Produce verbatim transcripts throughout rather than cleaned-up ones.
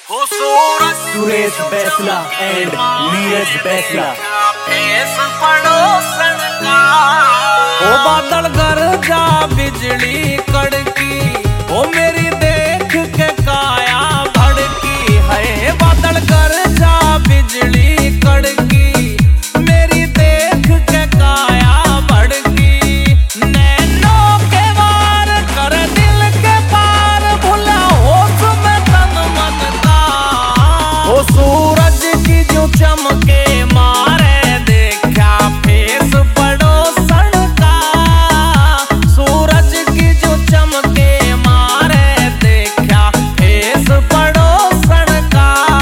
हो Suraj Suresh Baisla and Neeraj Baisla. Face पड़ोसन का ओ बादल गरजा बिजली कड़की, ओ मेरी देख के काया भड़की है। बादल गरजा बिजली कड़की, मेरी देख के काया भड़की। नैनों के वार कर दिल के पार, भुला होश में तन मन का। ओ सूरज की जो चमके मारे, देखा फेस पड़ोसन का। सूरज की जो चमके मारे, देखा फेस पड़ोसन का।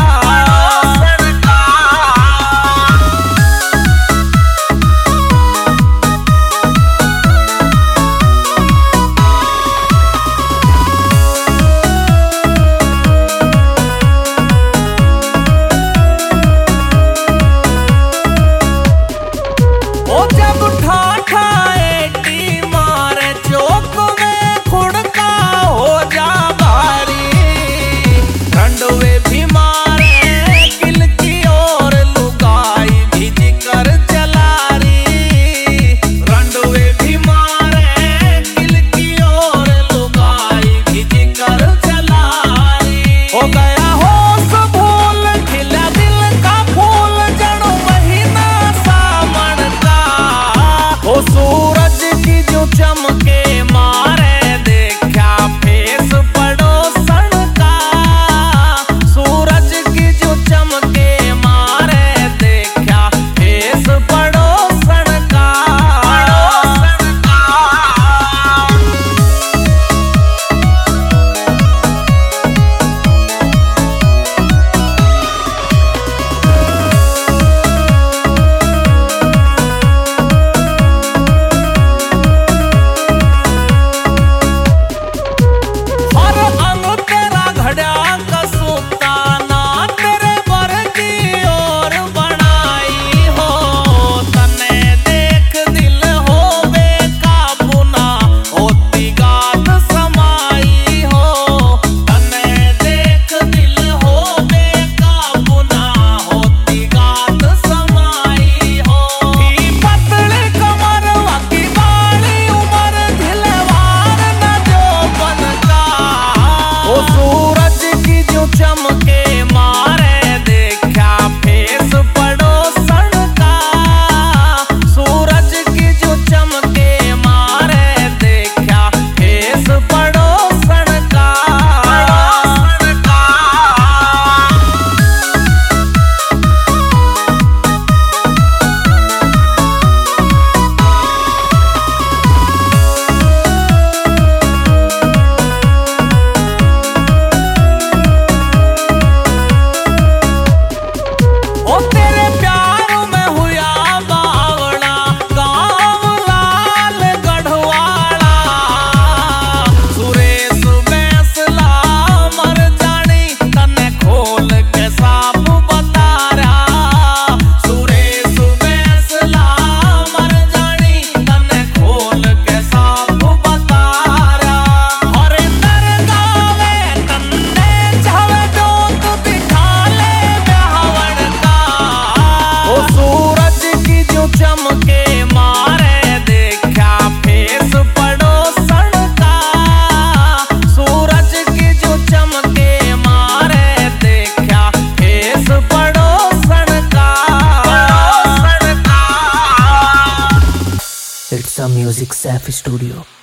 ओ जब ठाठा एटी मारे, चौक में खुड़का हो जा भारी। रंडवे भी मारे किल की ओर, लुगाई भिज कर चला रही। रंडवे भी मारे किल की ओर, लुगाई भिज कर चला रही। हो गया होश भूल, खिला दिल का फूल, जड़ों महीना सावन का। ओ सूरज की जो चमके मारे, देखा फेस पड़ोसन का। सूरज की जो चमके मारे, देखा फेस पड़ोसन का। पड़ोसन का हर अंग तेरा घड़ा का सूता, ना तेरे बर की ओर बनाई हो। तने देख दिल हो बेकाबू, ना होती गात समाई हो। तने देख दिल हो बेकाबू, ना होती गात समाई हो। ही पतली कमर, वाकी बाली उमर, दिलवार न जो बनका। ओ सूरज की जो चमके मारे, देखा फेस पड़ोसन का। सूरज की जो चमके मारे, देखा फेस पड़ोसन का। पड़ोसन का ओ तेरे प्यार में हुआ बावड़ा, गाँव लाल गढ़वाड़ा। सुरेश बैसला मर जानी, तने खोल के साफ बता रहा। सुरेश बैसला मर जानी, तने खोल के साफ बता रहा। हरिंदर गावे तन्ने छावे, जोत दिखा ले ब्याहवड़ का। ओ सूरज की जो चमके मारे, देखा फेस पड़ोसन का। सूरज की जो चमके मारे, देखा फेस पड़ोसन का। पड़ोसन का it's a music Saif studio.